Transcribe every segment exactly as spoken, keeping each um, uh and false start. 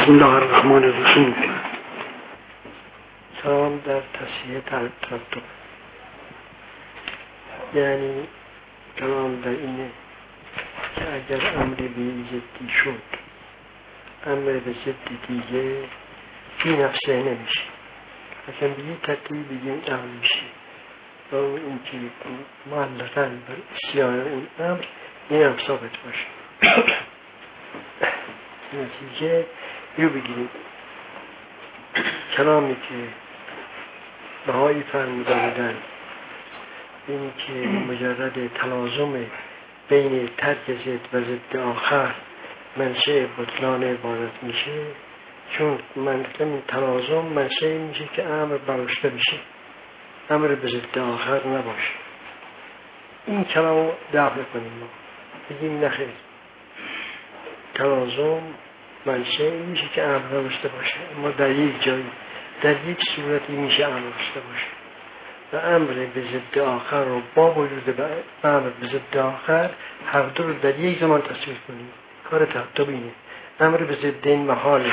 بسم الله الرحمن الرحیم. سلام در تصحیح ترتب، یعنی کلام در اینه که اگر امر به ضدی شد، امر به ضد دیگه بی نفسه نمیشه. اصلا به یه ترتیب بگیم امر میشه و این که معلقاً بر اسیان اون امر این هم ثابت باشه. نتیجه رو بگیریم کلامی که بهایی فرموده بودن این که مجرد تلازم بین ترک ضد و ضد آخر منشأ بطلان عبادت میشه، چون منشأ تلازم منشأ میشه که امر براشته بشه، امر به ضد آخر نباشه. این کلام رو دفع کنیم، ما بگیم نخیر، تلازم منشأ میشه که امر براشته باشه، اما در یک جایی در یک صورتی میشه امر براشته باشه و امر به ضد آخر رو با وجود امر به ضد آخر هر دو رو در یک زمان تصویر کنیم. کار ترتب اینه. امر به ضد این محاله،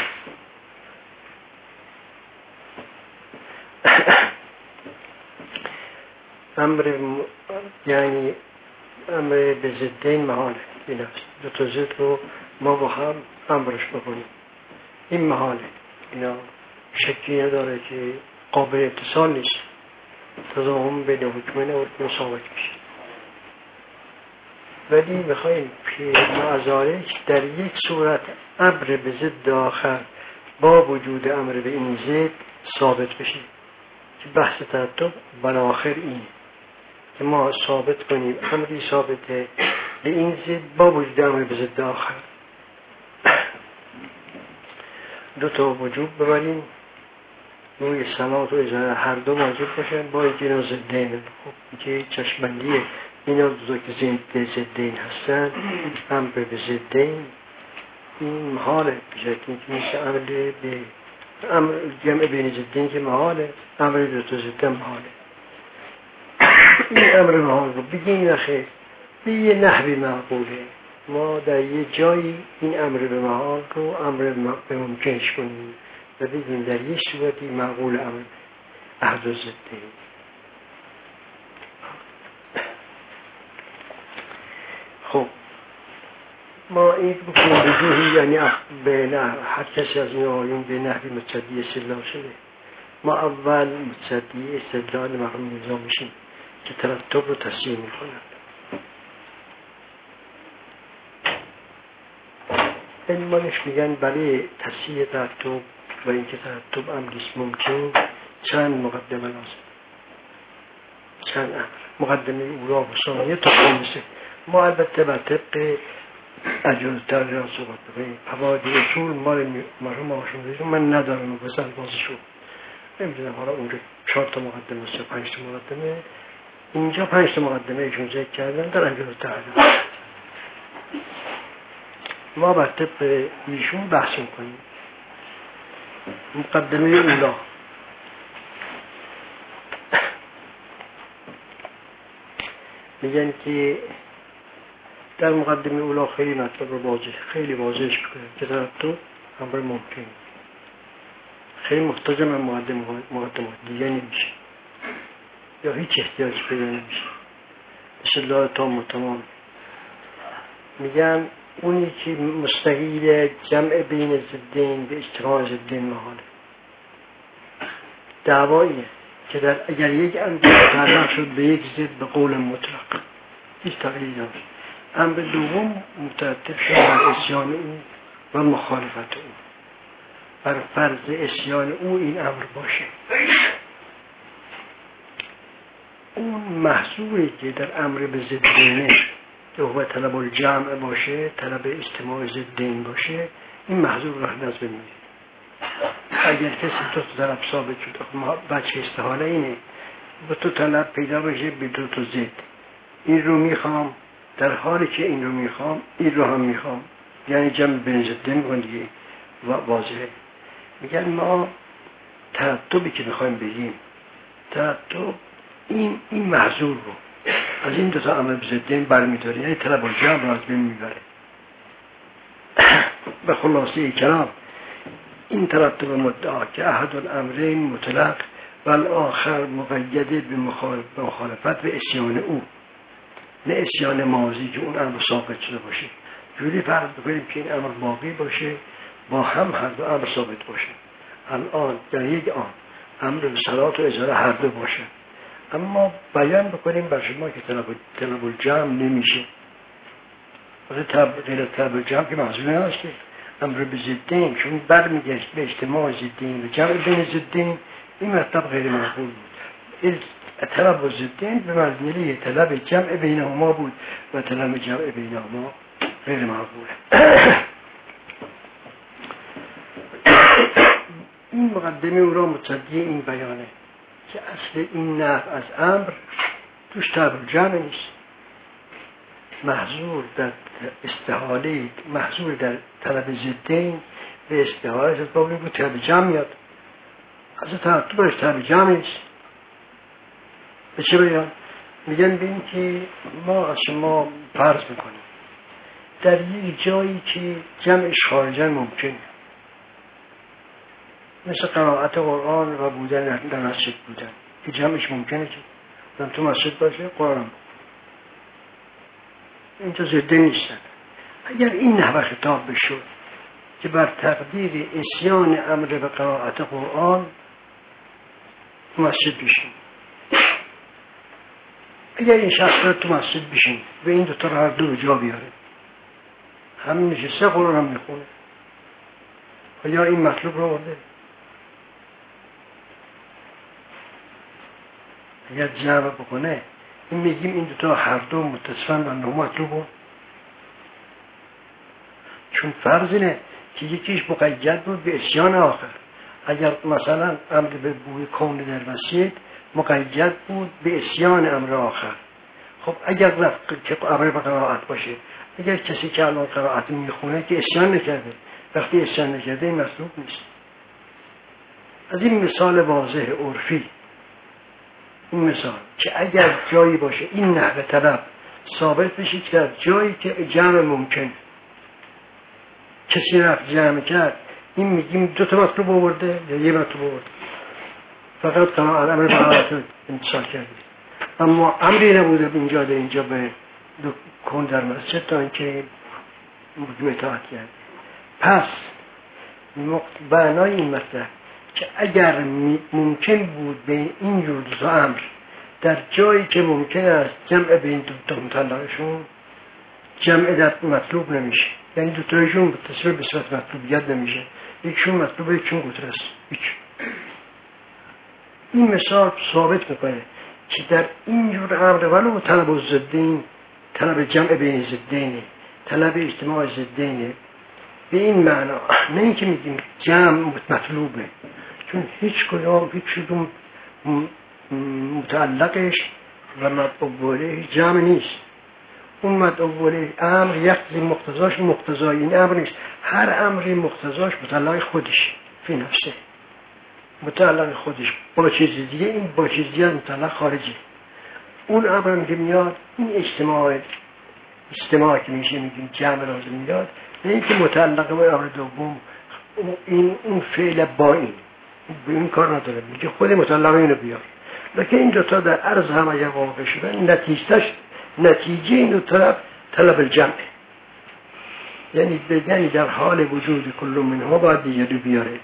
امر م... یعنی امر به ضد این محاله، این است دو تا ضد رو ما با هم امرش بکنیم. این محاله، اینا شکی نداره که قابل اتصال نیست، تضاهم بین حکمین و حکم ثابت میشه. ولی میخواییم که معذارک در یک صورت امر به ضد آخر با وجود امر به این ضد ثابت بشه، که بحث ترتب بناخر اینه که ما ثابت کنیم امری ثابته به این ضد با وجود امر به ضد آخر. دو تا وجوب ببریم، روی سماعت و اجاره هر دو موجود باشن با یک اینا ضدین. خب که چشمندیه اینا دو که ضد ضدین هستن، امر به ضدین این محاله بشه که میشه امر به امر جمع بین ضدین که محاله، امر دو تا ضد محاله. این امر محال رو بگیم نخیر به یه نحوی معقوله، ما در یه جایی این امر به محال رو امر به ممکنش کنیم و بگیم در یک صورتی معقول امر احد و ضده. خب ما این بکنیم بجوهی، یعنی به نحو هر کسی از این آیون به نحوی متصدی استدلال شده. ما اول متصدی استدلال محروم نظام میشیم که ترتب رو تصحیح میکنند. علمانش میگن برای تصحیح ترتب و اینکه ترتب امریست ممکن چند مقدمه لازم، چند امر، مقدمه اولا و ثانیه تا خامسه. ما البته بر طبق اجاز ترجیح صحبت بکنیم. فواید اصول مال مرحوم آشوندی من ندارم و بزن بازشو نمیدونم، حالا اونجا چهار تا مقدمه سه پنج تا مقدمه، اینجا پنج تا مقدمه ایشون ذکر کردن در اجاز ترجیح. ما بر طبق ایشون بحث میکنیم. مقدمه اولا میگن که در مقدمه اولا خیلی مطلب رو واضح خیلی واضحش میکنه که ترتب امر ممکن، خیلی محتاج من مقدمات دیگه نمیشه یا هیچ احتیاج پیدا نمیشه. استدلال تام و تمام. میگن اونی که مستحیل جمع بین ضدین به اجتماع ضدین محاله. دعواییه که در اگر یک امر متعلق شد به یک ضد به قول مطلق هیچ تغییری نداره، امر دوم مترتب شد بر اسیان او و مخالفت او، بر فرض اسیان او این امر باشه. اون محصولی که در امر به ضدینه که هو طلب الجمع باشه، طلب اجتماع ضدین باشه، این محضور راه نظر میده. اگر کسی تو طلب ثابت شد، بچه استحاله اینه با تو طلب پیدا بشه به دو تا ضد، این رو میخوام در حالی که این رو میخوام این رو هم میخوام، یعنی جمع بین ضدین کن دیگه واضحه. میگن ما ترتبی که میخوایم بگیم ترتب این این محضور رو از این دو تا امر بزدین برمی‌داره، یعنی طلب الجمع را از بین میبره. به خلاصه کلام این ترتب مدعا که احد الامرین مطلق و الاخر مقیده به مخالفت و اسیان او، نه اسیان ماضی که اون امر ثابت شده باشه. جوری فرض بکنیم که این امر باقی باشه، با هم هر دو امر ثابت باشه. الان در یک آن امر به صلات و اجاره هر دو باشه، اما بیان بکنیم بر شما که طلب طلب الجمع نمیشه. واسه طلب طلب الجمع که محضور هست که امر به ضدین، چون برمیگشت به اجتماع ضدین و جمع بین ضدین، این مطلب غیر معقول بود. طلب و ضدین به منزله طلب جمع بینهما بود و طلب جمع بینهما غیر معقوله. این مقدمه او را متصدی این بیانه که اصل این نفع از امر توش طلب جمع نیست، محظور در استحاله، محظور در طلب ضدین به استحاله از بابی بود طلب جمع میاد، از طرف تو برش طلب جمع نیست. به چه بیان؟ میگن به این که ما از شما فرض میکنیم در یک جایی که جمعش خارجا ممکنه، مثل قرائت قرآن و بودن در مسجد بودن که جمعش ممکنه که تو مسجد باشه قرآن بود، اینجا زده نیستن. اگر این نحوه خطاب بشد که بر تقدیر اسیان امر به قرائت قرآن تو مسجد بشین، اگر این شخص را تو مسجد بشین و این دوتا را هر دو جا بیاره، هم نشسته قرآن هم میخونه، و یا این مطلوب را برده، اگر جمع بکنه این میگیم این دوتا هر دو متصفن و نو مطلوبون، چون فرض اینه که یکیش مقید بود به اسیان آخر. اگر مثلا امر به بوی کون در مسجد مقید بود به اسیان امر آخر، خب اگر رفت که امر به قرائت باشه، اگر کسی که الان قرائت میخونه که اسیان نکرده، وقتی اسیان نکرده این مطلوب نیست. از این مثال واضح عرفی، این مثال که اگر جایی باشه این نحوه طلب ثابت بشه که در جایی که جمع ممکن کسی رفت جمع کرد، این میگیم دو تا مطلوب آورده یا یه مطلوب آورده، فقط قرائت امر به قرائت امتصال کرده، اما امری نبوده اینجا در اینجا به دو کن در مسجد تا اینکه مطاعت کرده. پس معنای این مطلب که اگر ممکن بود بین این جور دو امر در جایی که ممکن است جمع بین دو تا مطلقشون جمع در مطلوب نمیشه، یعنی دو تایشون متصل به صورت مطلوبیت نمیشه، یکشون مطلوبه یکشون قطر است. این مثال ثابت میکنه که در این جور امر ولو طلب الضدین، طلب جمع بین ضدینه، طلب اجتماع ضدینه، به این معنا نه اینکه میگیم جمع مطلوبه، چون هیچ کدام هیچ کدوم متعلقش و مطلوبه جمع نیست. اون مطلوبه امر یک مقتضاش مقتضای این امر نیست، هر امری مقتضاش متعلق خودش فی نفسه، متعلق خودش با چیز دیگه، این با چیز دیگه متعلق خارجی. اون امر که میاد این اجتماع اجتماع که میشه میگیم جمع لازم میاد، نه اینکه متعلق به امر دوم این اون فعل با این به این کار نداره، میگه خود متعلق اینو بیار. لکه این دوتا در عرض هم اگر واقع شدن نتیجهش نتیجه این دو طرف طلب الجمع، یعنی یعنی در حال وجود کل منها باید دیگری بیاره.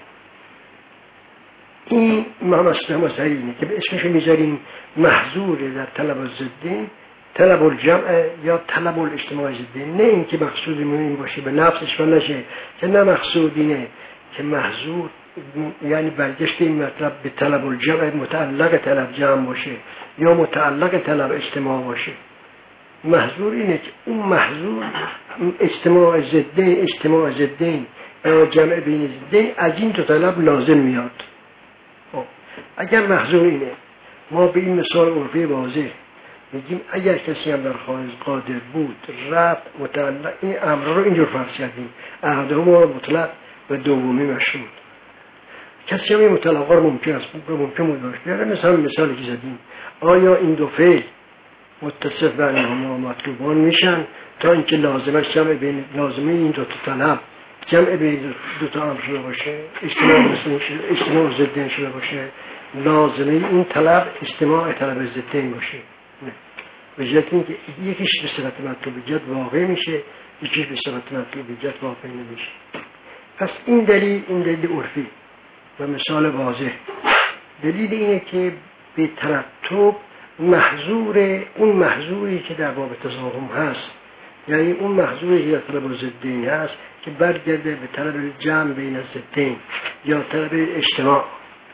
این امام اسلام صحیحه که به اسمش میذاریم محظور در طلب الضدین، طلب الجمع یا طلب الاجتماع ضدین، نه اینکه مقصود این باشه به نفسش و نشه، که نه مقصود اینه که محظور یعنی برگشت این مطلب به طلب الجمع متعلق طلب جمع باشه یا متعلق طلب اجتماع باشه. محظور اینه که اون محظور اجتماع ضدین اجتماع ضدین یا جمع بین ضدین از این دو طلب لازم میاد. اگر محظور اینه، ما به این مثال عرفی واضح میگیم اگر کسی هم در خارج قادر بود رفت متعلق این امر رو اینجور فرض کردیم، احدهما مطلق و دومی مشروط. کسی هم این مطلق رو ممکن است ممکن بود باشه، بیاره مثلا مثالی که زدیم، آیا این دو فعل متصف بینهما مطلوبان میشن تا اینکه لازمش جمع بین لازمه این دو تا طلب جمع بین دو تا امر شده باشه، اجتماع اجتماع ضدین شده باشه، لازمه این طلب اجتماع طلب ضدین باشه. نه به جهت اینکه یکیش به صورت مطلوبیت واقع میشه، یکیش به صورت مطلوبیت واقع نمیشه. پس این دلیل این دلیل عرفی و مثال واضح. دلیل اینه که به ترتب محظور اون محظوری که در باب تزاحم هست، یعنی اون محظوری که در طلب ضدین هست که برگرده به طلب جمع بین ضدین یا طلب اجتماع،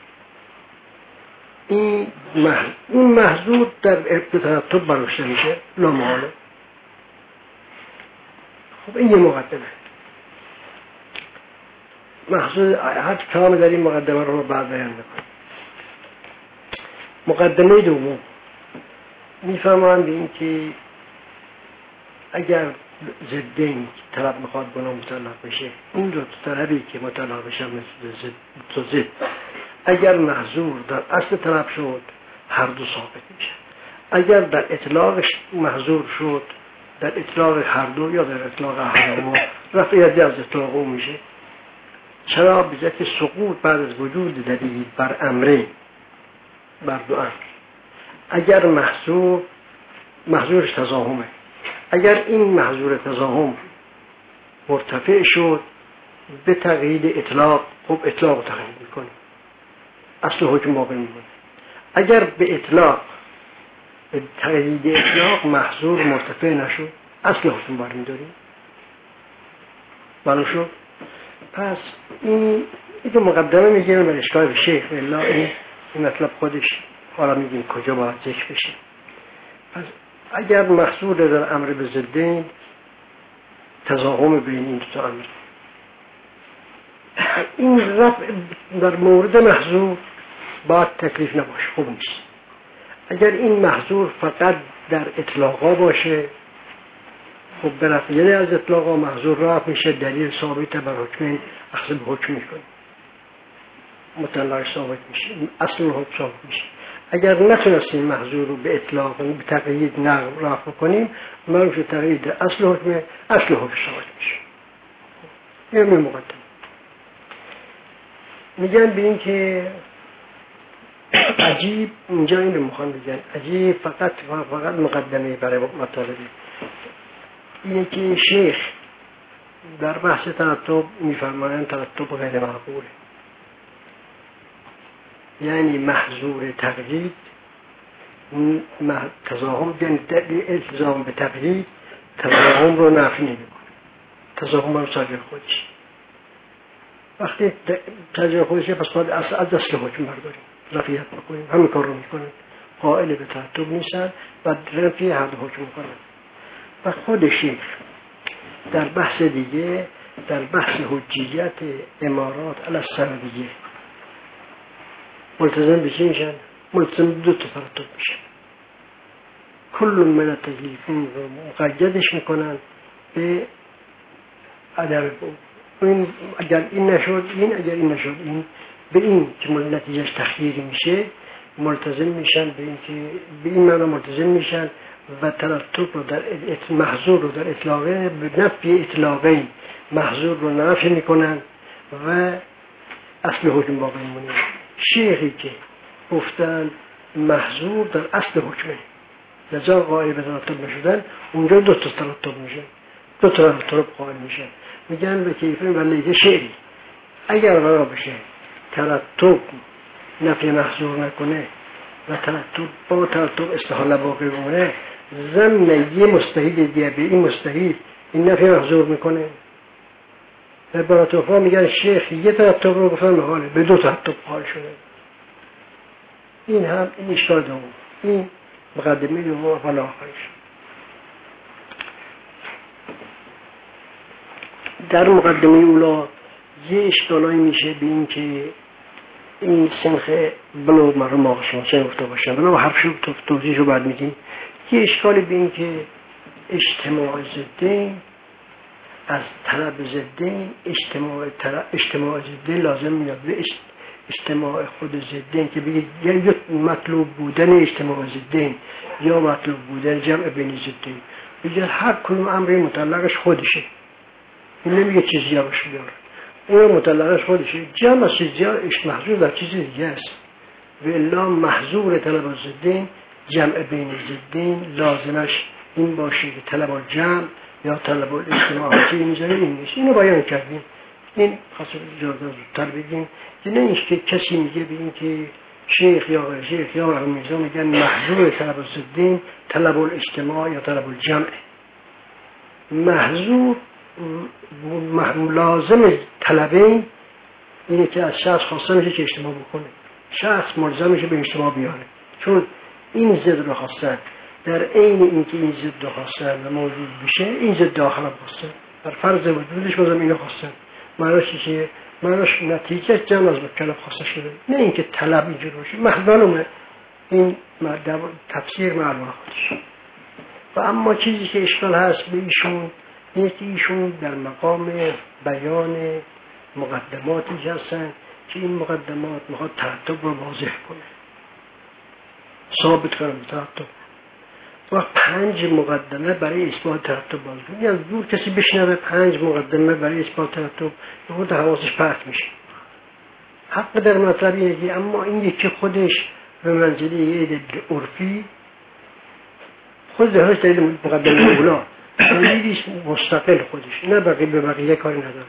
این محظور اون محظور در ترتب برداشته میشه لا محاله. خب این یه مقدمه. محظور هر کلام در این مقدمه رو بعد بیان میکنم. مقدمه دوم میفهمم به این که اگر ضدین طلب میخواد بنا مطلق بشه، این دو طلبی که مطلق بشه مثل ضد ضد اگر محظور در اصل طلب شد هر دو ثابت میشه. اگر در اطلاقش محظور شد، در اطلاق هر دو یا در اطلاق هر دو رفعیتی از اطلاق او میشه. چرا؟ به جهت سقوط بعد از وجود دلیل بر امره، بر دو امر. اگر محظور محظورش تزاحمه، اگر این محظور تزاحم مرتفع شد به تقیید اطلاق، خب اطلاق رو تقیید میکنه، اصل حکم باقی میمونه. اگر به اطلاق به تقیید اطلاق محظور مرتفع نشد، اصل حکم باقی میداریم. معلوم شد؟ پس این این مقدمه میگیم به اشکال به شیخ الله این این مطلب خودش حالا میگیم کجا باید ذکر بشه. پس اگر محصول در امر به ضدین تزاحم بین این دو امر، این رفع در مورد محظور باید تکلیف نباشه، خوب نیست. اگر این محظور فقط در اطلاقا باشه، خب به رفعیه از اطلاقا محظور رفع میشه، دلیل ثابت بر حکم اخذ به حکم میکنه، مطلق ثابت میشه، اصل حکم ثابت میشه. اگر نتونستیم محظور رو به اطلاق به تقیید نقل رفع کنیم، معلوم شد تقیید اصل حکم اصل حکم ثابت میشه. این می مقدم میگن به این که عجیب، اینجا این رو میخوان بگن عجیب فقط فقط مقدمه برای مطالبی اینه که شیخ در بحث ترتب میفرمایند ترتب غیر معقوله، یعنی محظور تقیید تزاحم، یعنی التزام به تقیید تزاحم رو نفی نمیکنه، تزاحم رو ساجر خودش. وقتی ساجر خودشه پس باید از اصل حکم برداریم، رفعیت بکنیم، همین کار رو میکنن، قائل به ترتب نیستن و رفعی هر دو حکم میکنن. و خود شیخ در بحث دیگه، در بحث حجیت امارات علی السندیه ملتزم به چی میشن؟ ملتزم دو تا ترتب میشن. کل من تکلیف رو مقیدش میکنن به عدم این، اگر این نشد این، اگر این نشد این، به این که نتیجهش تخییری میشه ملتزم میشن، به این که به این معنی ملتزم میشن و ترتب رو در محظور رو در اطلاقه به نفی اطلاقه محظور رو نفی میکنن و اصل حکم باقی میمونه. شیخی که گفتن محظور در اصل حکمه لذا قائل به ترتب نشدن، اونجا دو تا ترتب میشه، دو تا ترتب قائل میشه. میگن به کیفه ولیده شعری اگر قرار بشه ترتب نفی محظور نکنه و ترتب با ترتب استحاله باقی بمونه، ضمن یه مستحیل دیگه به این مستحیل این نفی محظور میکنه. در براتوفا میگن شیخ یه ترتب رو گفتن محاله، به دو ترتب حال شده. این هم این اشکال دوم، این مقدمه دوم و حالا آخرش. در مقدمه اولا یه اشکالایی میشه به این که این سنخ بلو مرموم آقا شما گفته باشن، بلو حرف شد توضیح رو بعد میدیم. یه اشکالی به این که اجتماع ضدین از طلب ضدین، اجتماع اجتماع ضدین لازم میاد به اجتماع خود ضدین که بگید یا مطلوب بودن اجتماع ضدین یا مطلوب بودن جمع بین ضدین، بگید هر کدوم امری مطلقش خودشه. این نمیگه چیزی ها باشه بیاره، اون مطلقش خودشه. جمع از چیزی ها محضور در چیز دیگه است. و الا محضور طلب الضدین جمع بین ضدین لازمش این باشه که طلب الجمع یا طلب الاجتماعی میذاره این نیست. اینو بیان کردیم. این خاصه جدا زودتر بگیم که نه اینکه کسی میگه بگیم که شیخ یا غیر شیخ یا رمیزا میگن محضور طلب الضدین طلب الاجتماع یا طلب الجمع. محضور لازم طلبین اینه که از شخص خواسته میشه که اجتماع بکنه، شخص ملزم میشه به اجتماع بیانه، چون این ضد رو خواستن. در عین اینکه این ضد رو خواستن و موجود بشه، این ضد داخل هم خواستن، در فرض وجودش بازم اینو خواستن. معناش چیه؟ معناش نتیجه جمع از مکلف خواسته شده، نه اینکه طلب اینجور باشه. معلومه این تفسیر معلومه خودش. و اما چیزی که اشکال هست به ایشون اینه که ایشون در مقام بیان مقدماتی هستن که این مقدمات میخواد ترتب رو واضح کنه، ثابت کنه ترتب. و پنج مقدمه برای اثبات ترتب باز کنه. یعنی دور کسی بشنوه پنج مقدمه برای اثبات ترتب خود حواسش پرت میشه. حق در مطلب اینه که اما این یکی خودش به منزله یه دلیل عرفی خود درش دلیل مقدمه اولا دلیلی مستقل خودش، نه بقیه به بقیه کاری نداره.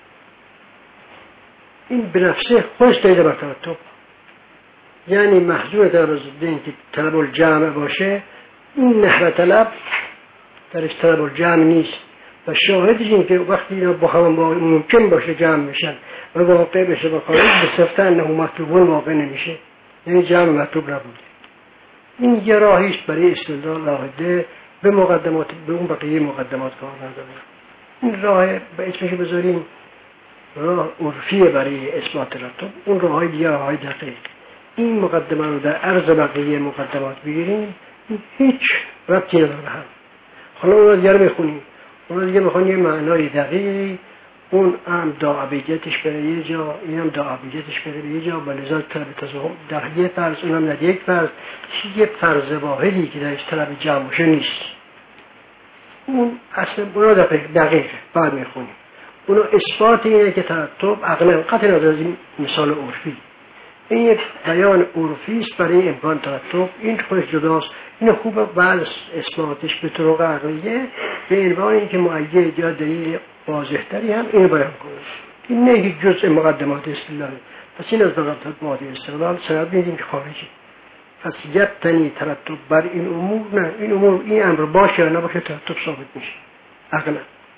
این به نفسه خودش دلیل بر ترتب. یعنی محضور طلب الضدین که طلب الجمع باشه، این نحو طلب درش طلب الجمع نیست. و شاهدش این که وقتی اینا با هم ممکن باشه جمع میشن و واقع بشه با خارج بسفته انه مطلوبون واقع نمیشه، یعنی جمع مطلوب نبوده. این یه راهیش برای استدلال لاحده به مقدمات، به اون بقیه مقدمات کار نداره. این راه به اسمش بذاریم راه عرفیه برای اثبات ترتب، اون راههای دیگه راههای دقیق. این مقدمه رو در عرض بقیه مقدمات بگیریم هیچ ربطی نداره هم. حالا اون رو دیگه رو بخونیم، اون رو دیگه بخونیم یه معنای دقیقی، اون هم داعبیتش بره یه جا، این هم داعبیتش بره یه جا، و لذا طلب تزاهم در یه فرض، اون هم در یک فرض، یه فرض واحدی که درش طلب جمع باشه نیست. اون اصلا اون رو دقیق بعد میخونیم. اون رو اثبات اینه که ترتب عقلا قطع نظر از این مثال عرفی، این یک بیان عرفی است برای امکان ترتب. این خودش جداست، این خوبه بعد اثباتش به طرق عقلیه به عنوان اینکه مؤید یا دلیل واضح تری هم اینو بیان کنه. این نه یک جزء مقدمات استدلال. پس این از مقدمات استدلال سند میدیم که خارجی. پس یبتنی ترتب بر این امور، نه این امور این امر باشه یا نباشه ترتب ثابت میشه عقلا.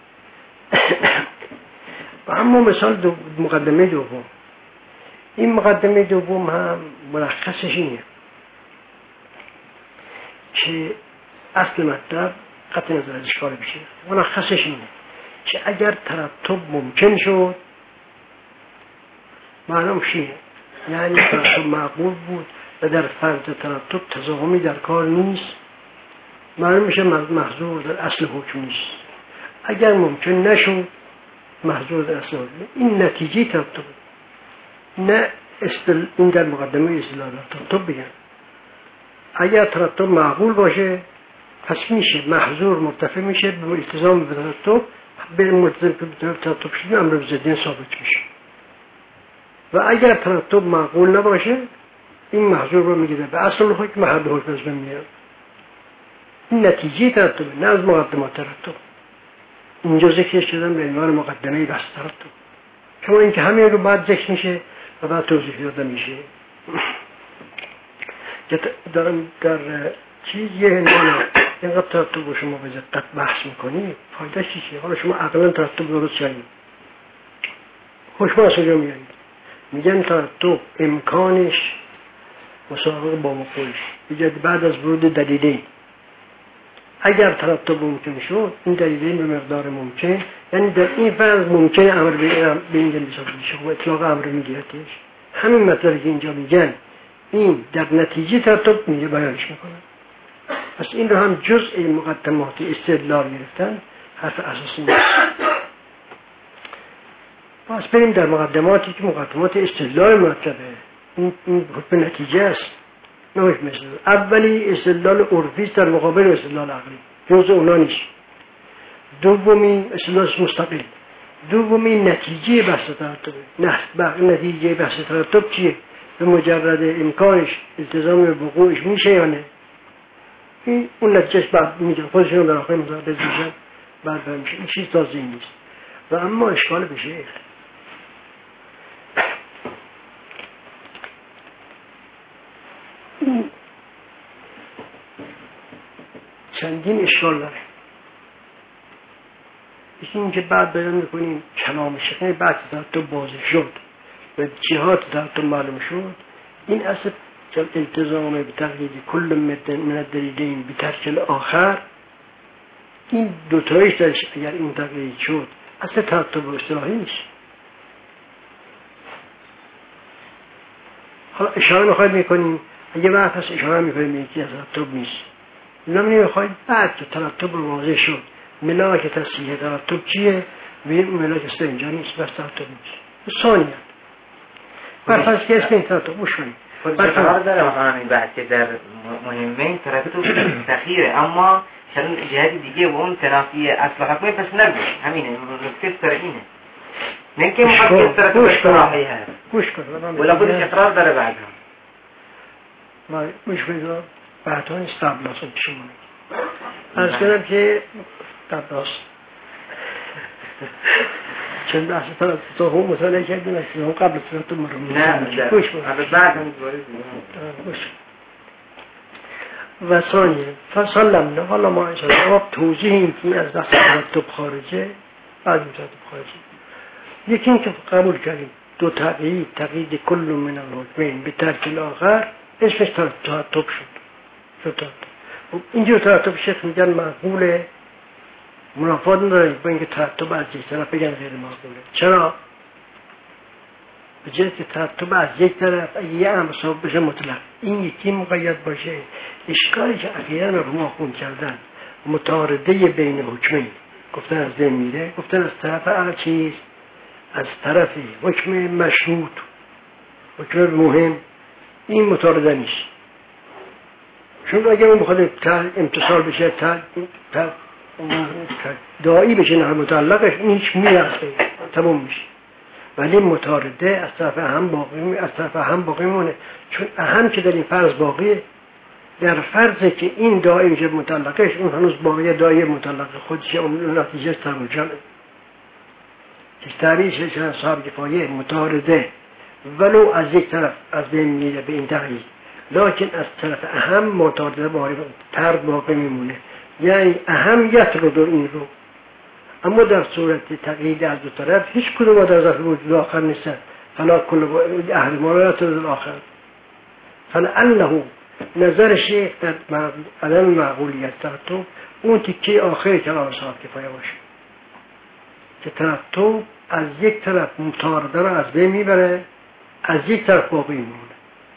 و اما مثال دو مقدمه دوم، این مقدمه دوم هم ملخصش اینه که اصل مطلب قطع نظر از اشکال بشه. ملخصش اینه که اگر ترتب ممکن شد معلوم شیه، یعنی ترتب معقول بود و در فرض ترتب تضاهمی در کار نیست، معلوم میشه محظور در اصل حکم نیست. اگر ممکن نشد محظور در اصل حکم. این نتیجه ترتب، نه استل... این در مقدمه استدلال ترتب بگن. اگر ترتب معقول باشه پس میشه محظور مرتفع میشه به التزام به ترتب، به ملتزم به ترتب شدن امر ضدین ثابت میشه. و اگر ترتب معقول نباشه این محظور رو میگیره به اصل حکم، هر دو حکم از بین میاد. این نتیجه ترتب، نه از مقدمات ترتب. اینجا ذکر شدن به عنوان مقدمه بس ترتب، کما اینکه همین رو بعد ذکر میشه و بعد توضیح داده میشه. که دارم در چیز یه عنوان اینقدر ترتب رو شما به دقت بحث میکنی فایده چیه؟ حالا شما عقلا ترتب درست شدید، خوشما از کجا میارید؟ میگن ترتب امکانش مسابقه با وقوعش ایجاد بعد از ورود دلیلین. اگر ترتب ممکن شد این دلیلین به مقدار ممکن، یعنی در این فرض ممکن امر به این دلیل ثابت میشه و اطلاق امر میگیرتش. همین مطلبی که اینجا میگن این در نتیجه ترتب میگه بیانش میکنن. پس این رو هم جزء مقدمات استدلال گرفتن، حرف اساسی نیست. پس بریم در مقدماتی که مقدمات استدلال مطلبه. این حکم نتیجه است، نه حکم استدلال. اولی استدلال عرفی در مقابل استدلال عقلی، جزء اونا نیست. دومی استدلال مستقل، دومی نتیجه بحث ترتب. نه نتیجه بحث ترتب چیه؟ به مجرد امکانش التزام به وقوعش میشه یا نه؟ این اون نتیجهش بعد میگن خودشون در آخر متوجه میشن بعد میشه. این چیز تازه نیست. و اما اشکال به شیخ چندین اشکال داره. یکی این که بعد بیان میکنیم کلام شیخ بعد ترتب واضح شد و جهات ترتب معلوم شد. این اصل التزام بتقیید کل من الدلیلین بترک الاخر، این دوتایش درش اگر این تقیید شد اصل ترتب اصطلاحی نیست. حالا اشاره میخواید میکنیم اگه وقت هست اشاره میکنیم یکی از ترتب نیست. نمی میخواید بعد که ترتب واضح شد ملاک تصحیح ترتب چیه؟ ببین ملاک اصلا اینجا نیست، بس ترتب نیست. ثانیاً برفرض که اسم این ترتب گوش کنید قرار داره مثلا این بحث که در مهمه ترتب تخیره، اما شرون جهتی دیگه و اون تنافی اصل حکمه پس نرده همینه نکته سر اینه نه که مخاطب ترتب اصطلاحی هست گوش کنید ولا بودش اقرار داره بعد هم ما گوش کنید بعد ها نیست قبل هست شما از کنم که قبل هست چند بحث طرف تو هم مطالعه کردیم از هم قبل ترتب مرمون نه گوش کنید بعد هم گوش و ثانیه فصلمنا. حالا ما انشاءالله توضیح این که از بحث ترتب خارجه بعد ترتب خارجه. یکی این که قبول کردیم دو تقیید تقیید کل من الحکمین به ترک الاخر اسمش ترتب شد. شد اینجور ترتب شیخ میگن معقوله، منافات نداره با اینکه ترتب از یک طرف بگن غیر معقوله. چرا؟ به جایی که ترتب از یک طرف یه امر صاحب بشه مطلق این یکی مقید باشه، اشکالی که اخیراً رو ما خون کردن متعارضه بین حکمین گفتن از ذهن میره، گفتن از طرف هر چیز، از طرف حکم مشروط حکم مهم، این متعارضه نیست. چون اگر اون بخواد امتصال بشه تا تا داعی بشه نه متعلقش این هیچ میرسه تمام میشه. ولی متعارضه از طرف هم باقی از طرف هم باقی میمونه، چون اهم که در این فرض باقیه. در فرضه که این داعی میشه متعلقش اون هنوز باقی داعی متعلق خودشه، اون نتیجه تمام که تعریفش از صاحب کفایه متعارضه ولو از یک طرف از بین میره به این تقیید، لکن از طرف اهم متعارضه باقی ترد باقی میمونه، یعنی اهمیت رو در این رو. اما در صورت تقیید از دو طرف هیچ کدوم در ظرف وجود آخر نیستن. فلا کل اهل مرایات در آخر فلعله نظر شیخ در عدم معقولیت ترتب اون تیکه آخر کلام صاحب کفایه باشه که ترتب از یک طرف متعارضه رو از بین میبره، از یک طرف باقی میمونه.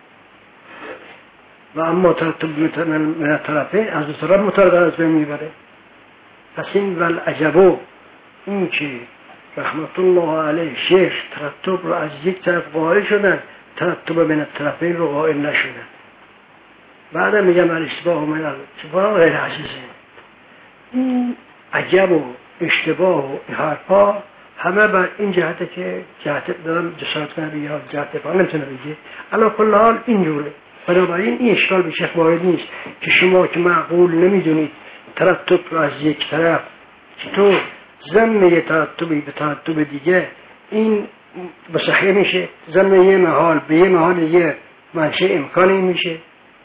و اما ترتب من طرفه از دو طرف متعارضه از بین میبره. پس این والعجبو این که رحمت الله علیه شیخ ترتب رو از یک طرف قائل شدن، ترتب بین طرفین رو قائل نشدن. بعد میگم الاشتباه و من الاشتباه غیر عزیزه. این عجب و اشتباه و حرفا همه بر این جهته که جهت دارم جسارت کنه بگه ها جهت پا نمیتونه بگه علا کل حال اینجوره. بنابراین این اشکال به شیخ وارد نیست که شما که معقول نمیدونید ترتب رو از یک طرف چطور ضمن یه ترتبی به ترتب دیگه این بصحیح میشه، ضمن یه محال به یه محال یه منشه امکانی میشه.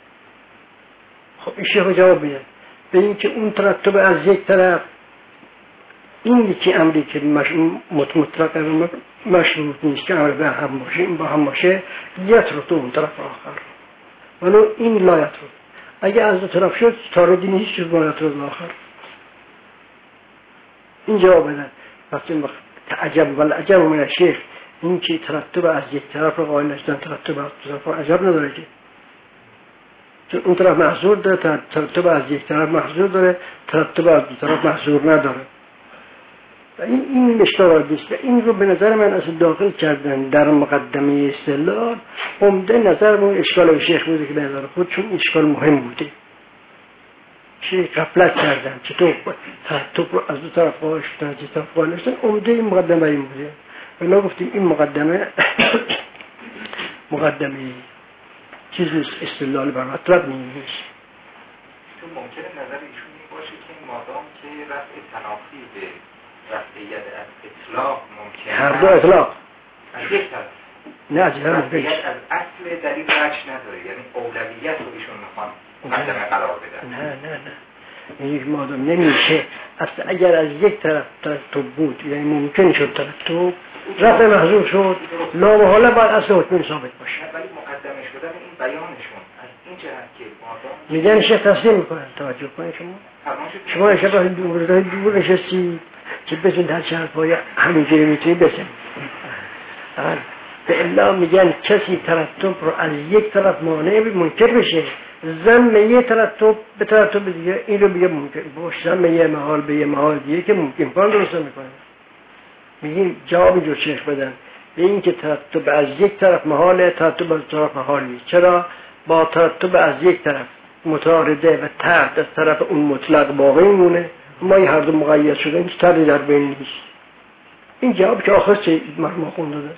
خب این شیخ جواب بیده به این که اون ترتب از یک طرف این یکی امری که مطلق مشروط نیست که امر به هم باشه، این با هم باشه یترتو اون طرف آخر ولو این لا یترتو. اگه از دو طرف شد تاردی نیست چیز با یترتو آخر. این جواب بدن وقتی تعجب والعجب من الشیخ این که ترتب از یک طرف رو قائل نشدن ترتب از دو طرف عجب نداره که چون اون طرف محظور داره، ترتب از یک طرف محظور داره، ترتب از دو طرف محظور نداره. و این این مشتاق نیست و این رو به نظر من اصلا داخل کردن در مقدمه استدلال. عمده نظر من اشکال شیخ بوده که به نظر خود چون اشکال مهم بوده چه غفلت کردن، چطور ترتب رو از دو طرف قائل شدن، چه طرف قائل شدن. عمده این مقدمه این بوده و ما گفتیم این مقدمه مقدمه چیز نیست، استدلال بر مطلب نیست. تو ممکنه نظر ایشون این باشه که مادام که رفع تنافی به رفعیت از اطلاق ممکنه هر دو اطلاق از یک طرف نه از هر رفعیت از اصل دلیل رجع نداره، یعنی اولویت رو ایشون میخوان مقدمه قرار بدن. نه نه نه یک مادام نمیشه اصلا اگر از یک طرف ترتب بود یعنی ممکن شد ترتب رفع محظور شد لا محاله باید اصل حکم ثابت باشه. ولی مقدمه شدن این بیانشون از این جهت که مادام میگن شیخ تسلیم میکنن. توجه کنید شما شما شما دور دور دور نشستید که بتونید هر چند پای همینجوری میتونید بسنید. به الا میگن کسی ترتب رو از یک طرف مانع منکر بشه، ضم یه ترتب به ترتب دیگه این رو بگه ممکن باشه، ضم یه محال به یه محال دیگه که ممکن کار درست میکنه. میگیم جواب اینجور چشم بدن به این که ترتب از یک طرف محاله، ترتب از طرف محال نیست. چرا؟ با ترتب از یک طرف متعارضه و ترد از طرف اون مطلق باقی میمونه، ما این هر دو مقید شده این تردی در بین نیست. این جواب که آخر چه مرموم خونده ده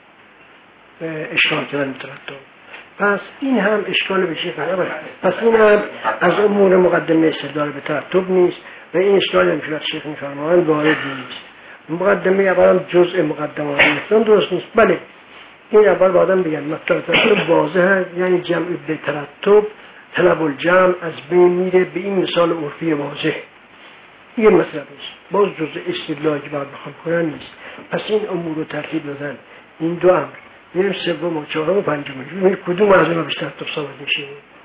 اشکال کردن ترتب. پس این هم اشکال بشه کنه. پس این هم از امور مقدمه استدلال به ترتب نیست و این اشکال هم که شیخ میفرمایند وارد نیست. مقدمه اولا جزء مقدمات نیستن درست نیست. بله این اول با آدم بگن مطلب ترتب واضح هست، یعنی جمع به ترتب طلب الجمع از بین میره به این مثال عرفی واضح. این مطلب نیست، باز جزء استدلالی که باید بخوام کنن نیست. پس این امور رو ترتیب دادن، این دو امر، میریم سوم و چهارم و پنجم، کدوم از اونها بیشتر ترتب ثابت میشه؟